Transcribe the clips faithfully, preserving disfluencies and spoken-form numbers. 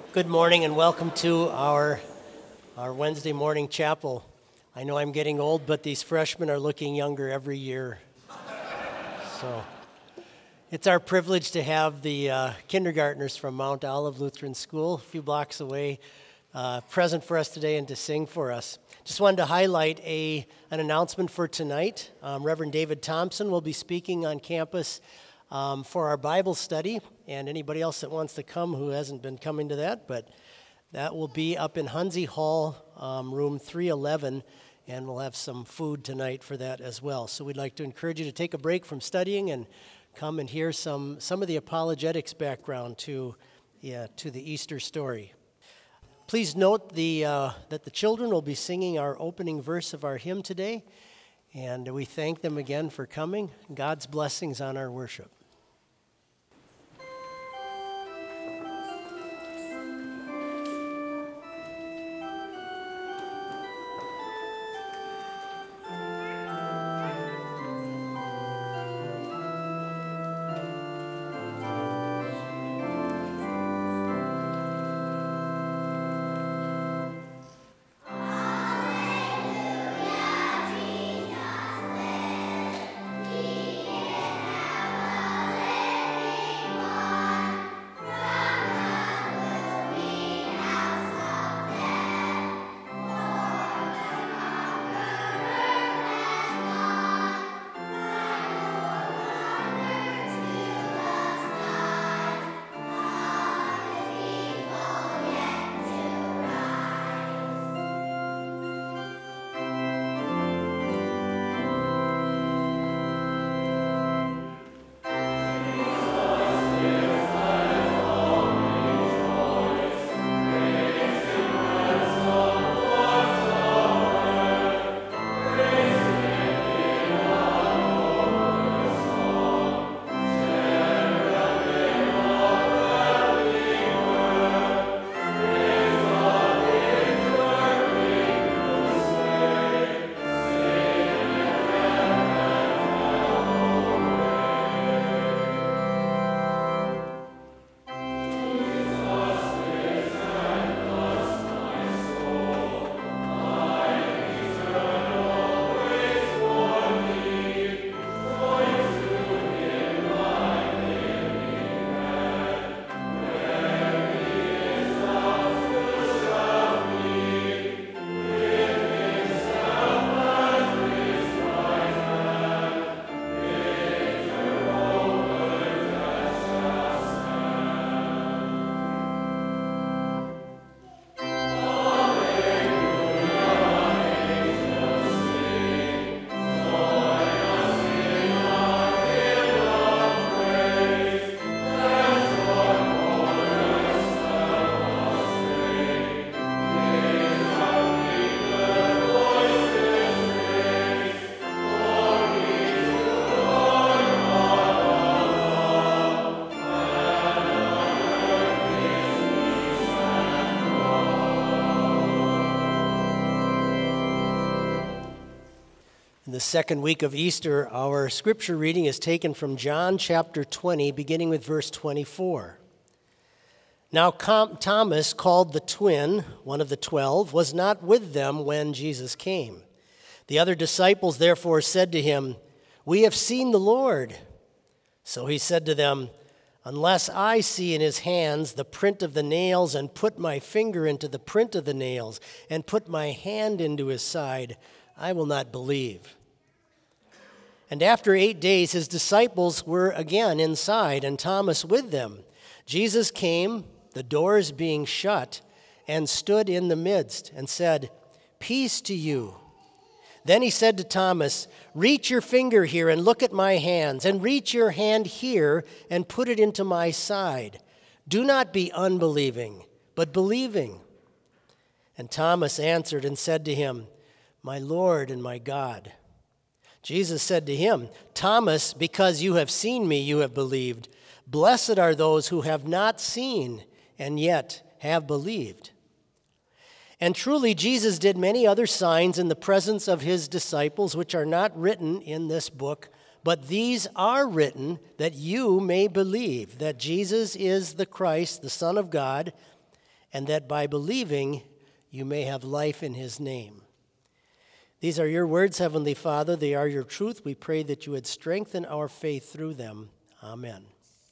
Good morning and welcome to our, our Wednesday morning chapel. I know I'm getting old, but these freshmen are looking younger every year. So it's our privilege to have the uh, kindergartners from Mount Olive Lutheran School, a few blocks away, uh, present for us today and to sing for us. Just wanted to highlight a an announcement for tonight. Um, Reverend David Thompson will be speaking on campus Um, for our Bible study, and anybody else that wants to come who hasn't been coming to that, but that will be up in Hunzy Hall, um, room three eleven, and we'll have some food tonight for that as well. So we'd like to encourage you to take a break from studying and come and hear some some of the apologetics background to yeah, to the Easter story. Please note the uh, that the children will be singing our opening verse of our hymn today, and we thank them again for coming. God's blessings on our worship. In the second week of Easter, our scripture reading is taken from John chapter twenty, beginning with verse twenty-four. Now Com- Thomas, called the twin, one of the twelve, was not with them when Jesus came. The other disciples therefore said to him, "We have seen the Lord." So he said to them, "Unless I see in his hands the print of the nails, and put my finger into the print of the nails, and put my hand into his side, I will not believe." And after eight days, his disciples were again inside, and Thomas with them. Jesus came, the doors being shut, and stood in the midst, and said, "Peace to you." Then he said to Thomas, "Reach your finger here and look at my hands, and reach your hand here and put it into my side. Do not be unbelieving, but believing." And Thomas answered and said to him, "My Lord and my God." Jesus said to him, "Thomas, because you have seen me, you have believed. Blessed are those who have not seen and yet have believed." And truly, Jesus did many other signs in the presence of his disciples, which are not written in this book, but these are written that you may believe that Jesus is the Christ, the Son of God, and that by believing you may have life in his name. These are your words, Heavenly Father. They are your truth. We pray that you would strengthen our faith through them. Amen.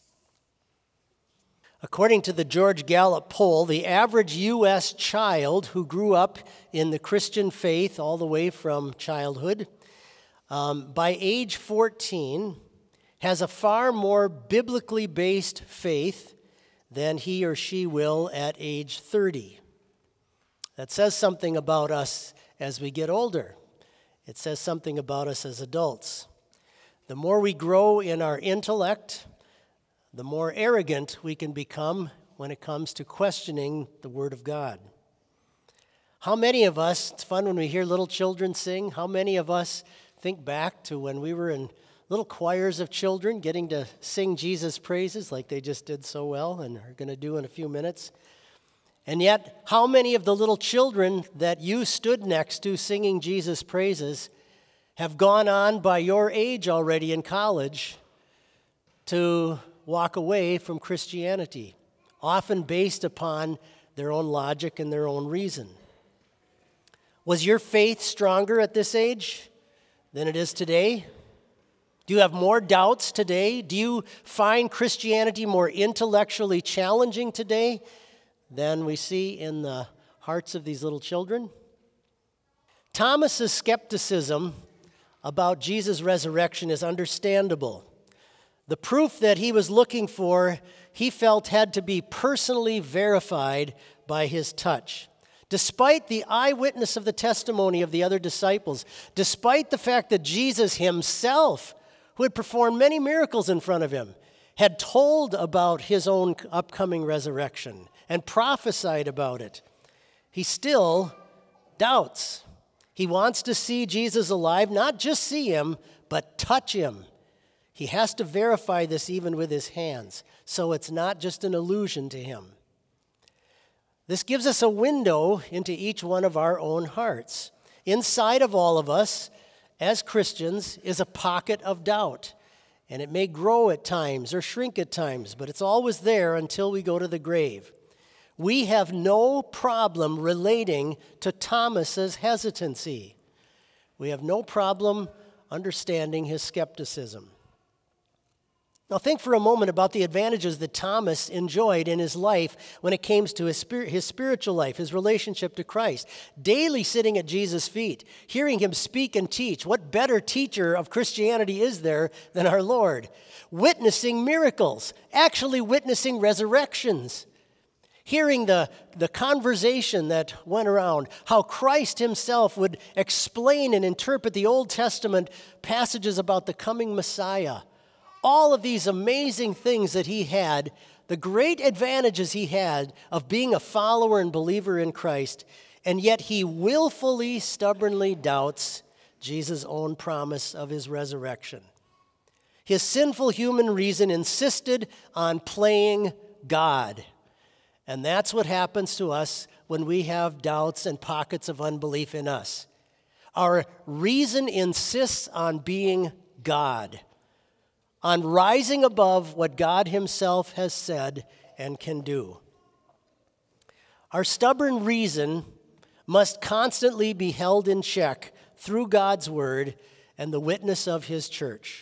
According to the George Gallup poll, the average U S child who grew up in the Christian faith all the way from childhood, um, by age fourteen, has a far more biblically based faith than he or she will at age thirty. That says something about us as we get older. It says something about us as adults. The more we grow in our intellect, the more arrogant we can become when it comes to questioning the Word of God. How many of us, it's fun when we hear little children sing, how many of us think back to when we were in little choirs of children getting to sing Jesus' praises like they just did so well and are going to do in a few minutes? And yet, how many of the little children that you stood next to singing Jesus' praises have gone on by your age already in college to walk away from Christianity, often based upon their own logic and their own reason? Was your faith stronger at this age than it is today? Do you have more doubts today? Do you find Christianity more intellectually challenging today than we see in the hearts of these little children? Thomas's skepticism about Jesus' resurrection is understandable. The proof that he was looking for, he felt, had to be personally verified by his touch. Despite the eyewitness of the testimony of the other disciples, despite the fact that Jesus himself, who had performed many miracles in front of him, had told about his own upcoming resurrection and prophesied about it, he still doubts. He wants to see Jesus alive, not just see him, but touch him. He has to verify this even with his hands, so it's not just an illusion to him. This gives us a window into each one of our own hearts. Inside of all of us, as Christians, is a pocket of doubt, and it may grow at times or shrink at times, but it's always there until we go to the grave. We have no problem relating to Thomas's hesitancy. We have no problem understanding his skepticism. Now think for a moment about the advantages that Thomas enjoyed in his life when it came to his, spirit, his spiritual life, his relationship to Christ. Daily sitting at Jesus' feet, hearing him speak and teach. What better teacher of Christianity is there than our Lord? Witnessing miracles, actually witnessing resurrections. Hearing the, the conversation that went around, how Christ himself would explain and interpret the Old Testament passages about the coming Messiah. All of these amazing things that he had, the great advantages he had of being a follower and believer in Christ, and yet he willfully, stubbornly doubts Jesus' own promise of his resurrection. His sinful human reason insisted on playing God. And that's what happens to us when we have doubts and pockets of unbelief in us. Our reason insists on being God, on rising above what God himself has said and can do. Our stubborn reason must constantly be held in check through God's word and the witness of his church.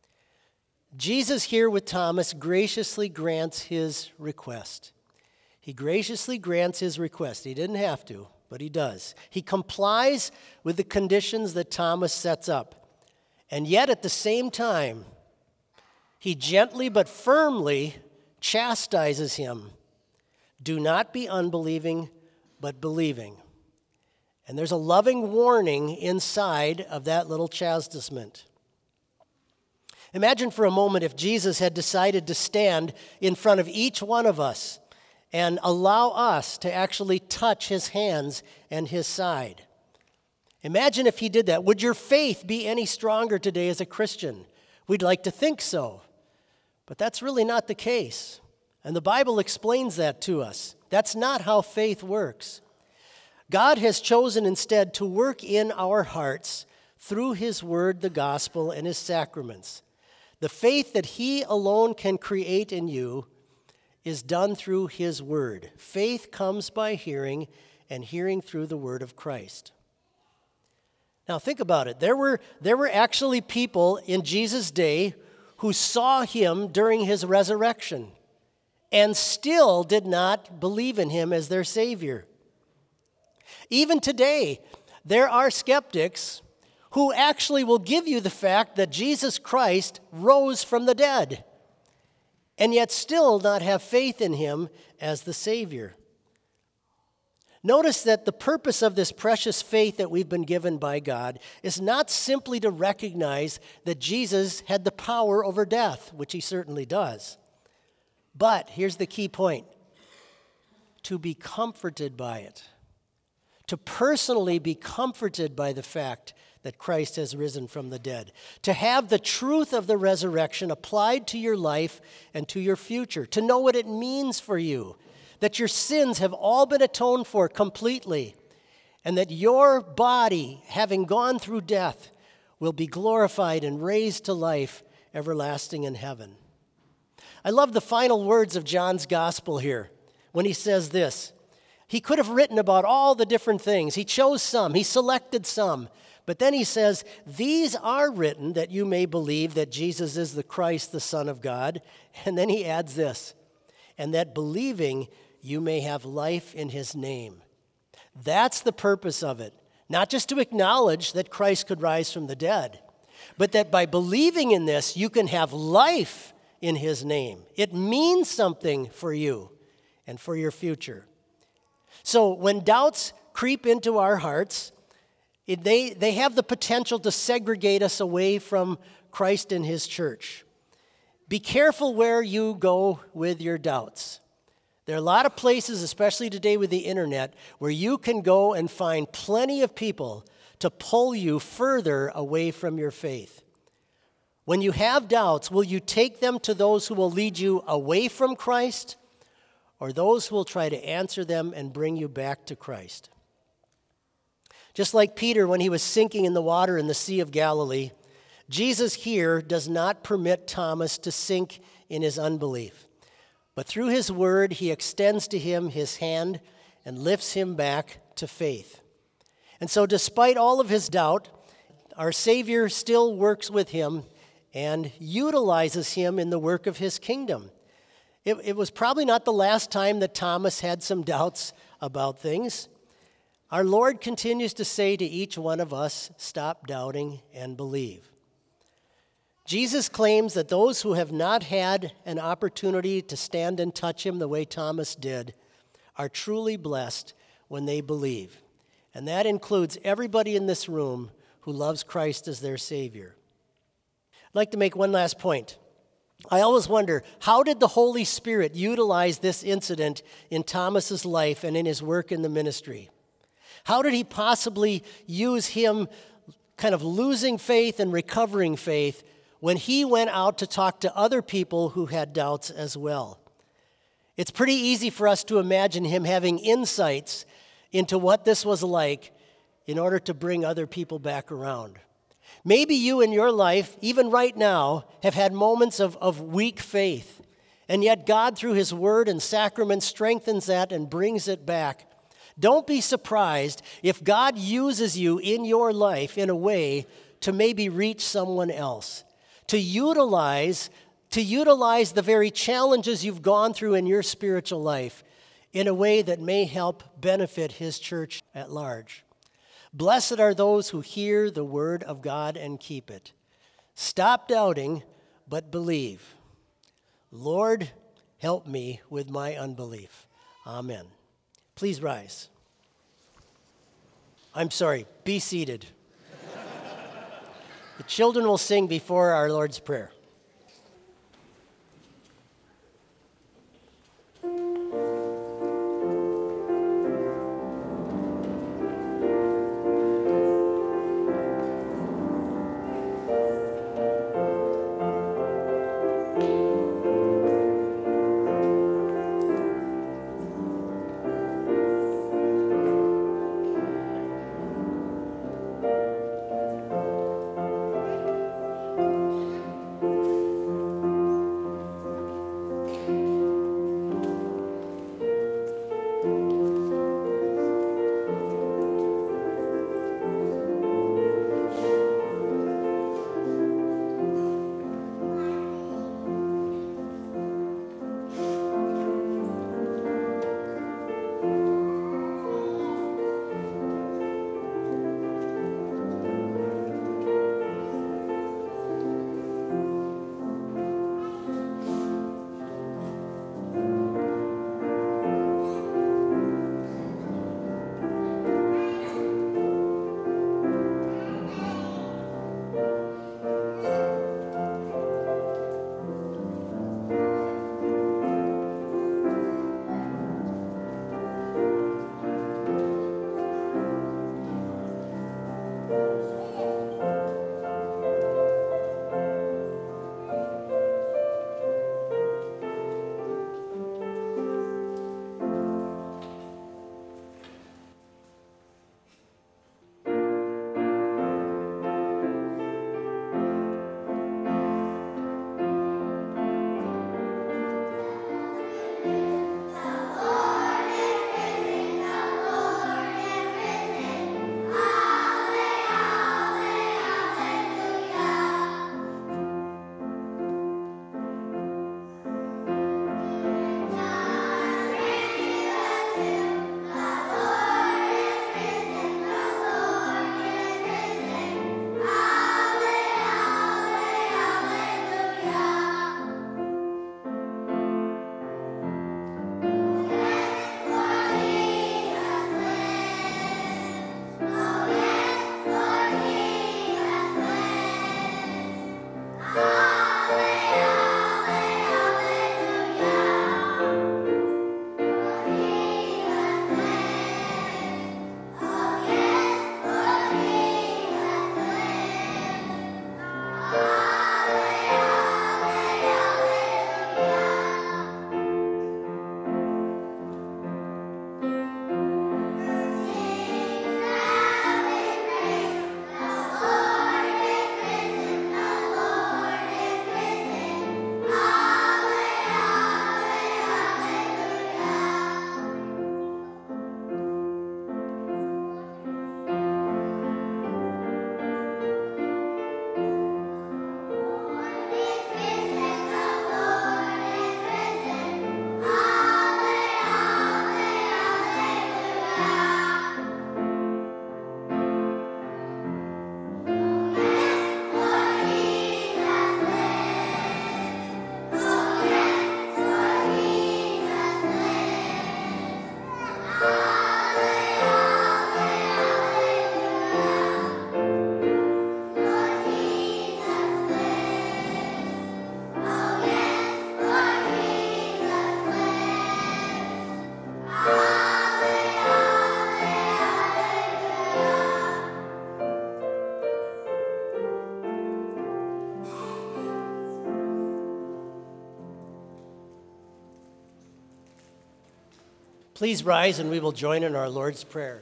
Jesus here with Thomas graciously grants his request. He graciously grants his request. He didn't have to, but he does. He complies with the conditions that Thomas sets up. And yet at the same time, he gently but firmly chastises him. Do not be unbelieving, but believing. And there's a loving warning inside of that little chastisement. Imagine for a moment if Jesus had decided to stand in front of each one of us and allow us to actually touch his hands and his side. Imagine if he did that. Would your faith be any stronger today as a Christian? We'd like to think so. But that's really not the case. And the Bible explains that to us. That's not how faith works. God has chosen instead to work in our hearts through his word, the gospel, and his sacraments. The faith that he alone can create in you is done through his word. Faith comes by hearing, and hearing through the word of Christ. Now think about it. There were, there were actually people in Jesus' day who saw him during his resurrection and still did not believe in him as their Savior. Even today, there are skeptics who actually will give you the fact that Jesus Christ rose from the dead and yet still not have faith in him as the Savior. Notice that the purpose of this precious faith that we've been given by God is not simply to recognize that Jesus had the power over death, which he certainly does. But here's the key point: to be comforted by it. To personally be comforted by the fact that Christ has risen from the dead. To have the truth of the resurrection applied to your life and to your future. To know what it means for you. That your sins have all been atoned for completely, and that your body, having gone through death, will be glorified and raised to life everlasting in heaven. I love the final words of John's gospel here when he says this. He could have written about all the different things. He chose some. He selected some. But then he says, these are written that you may believe that Jesus is the Christ, the Son of God. And then he adds this, and that believing you may have life in his name. That's the purpose of it. Not just to acknowledge that Christ could rise from the dead, but that by believing in this, you can have life in his name. It means something for you and for your future. So when doubts creep into our hearts, it, they, they have the potential to segregate us away from Christ and his church. Be careful where you go with your doubts. There are a lot of places, especially today with the internet, where you can go and find plenty of people to pull you further away from your faith. When you have doubts, will you take them to those who will lead you away from Christ, or those who will try to answer them and bring you back to Christ? Just like Peter when he was sinking in the water in the Sea of Galilee, Jesus here does not permit Thomas to sink in his unbelief. But through his word, he extends to him his hand and lifts him back to faith. And so despite all of his doubt, our Savior still works with him and utilizes him in the work of his kingdom. It, it was probably not the last time that Thomas had some doubts about things. Our Lord continues to say to each one of us, stop doubting and believe. Jesus claims that those who have not had an opportunity to stand and touch him the way Thomas did are truly blessed when they believe. And that includes everybody in this room who loves Christ as their Savior. I'd like to make one last point. I always wonder, how did the Holy Spirit utilize this incident in Thomas's life and in his work in the ministry? How did he possibly use him kind of losing faith and recovering faith when he went out to talk to other people who had doubts as well? It's pretty easy for us to imagine him having insights into what this was like in order to bring other people back around. Maybe you in your life, even right now, have had moments of, of weak faith, and yet God, through his word and sacrament, strengthens that and brings it back. Don't be surprised if God uses you in your life in a way to maybe reach someone else. To utilize, to utilize the very challenges you've gone through in your spiritual life in a way that may help benefit his church at large. Blessed are those who hear the word of God and keep it. Stop doubting, but believe. Lord, help me with my unbelief. Amen. Please rise. I'm sorry, be seated. The children will sing before our Lord's Prayer. Please rise and we will join in our Lord's Prayer.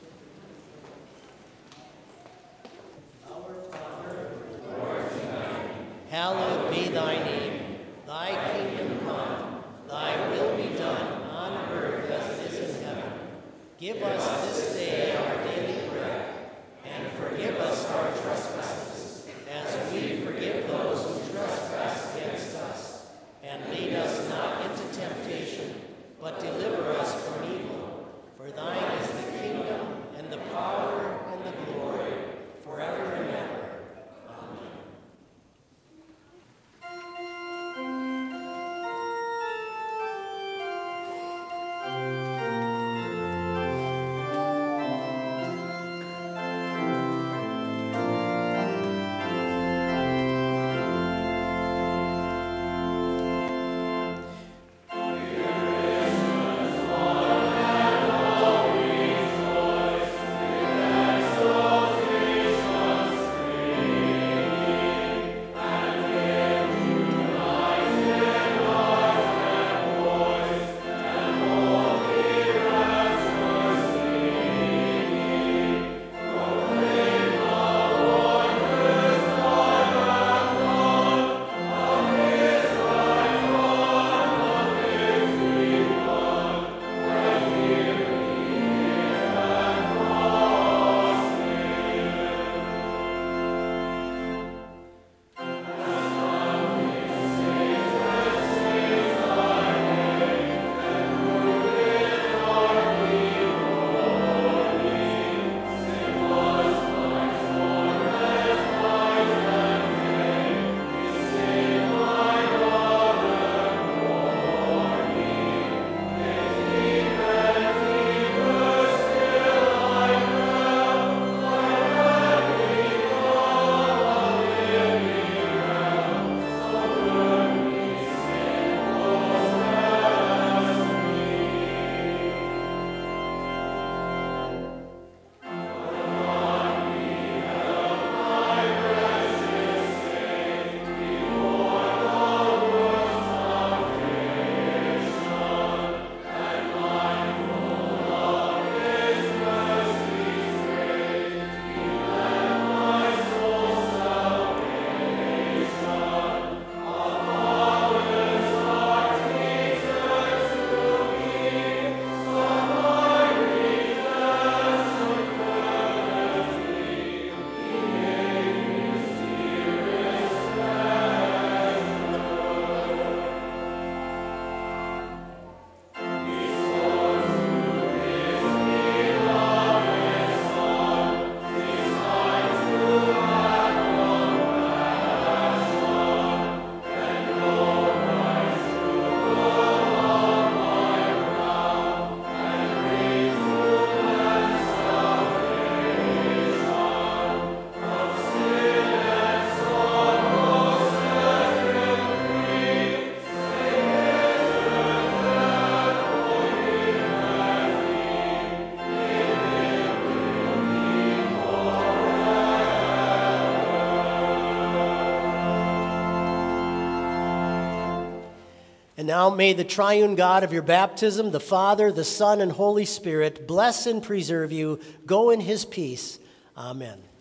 Our Father, who art in heaven, hallowed be thy name. Thy kingdom come, thy will be done on earth as it is in heaven. Give us this day our daily bread, and forgive us our trespasses, as we forgive those who trespass against us. And lead us not into temptation, but deliver us from evil. For thine is the kingdom, and the power, and the glory, forever and ever. Amen. And now may the triune God of your baptism, the Father, the Son, and Holy Spirit, bless and preserve you. Go in his peace. Amen.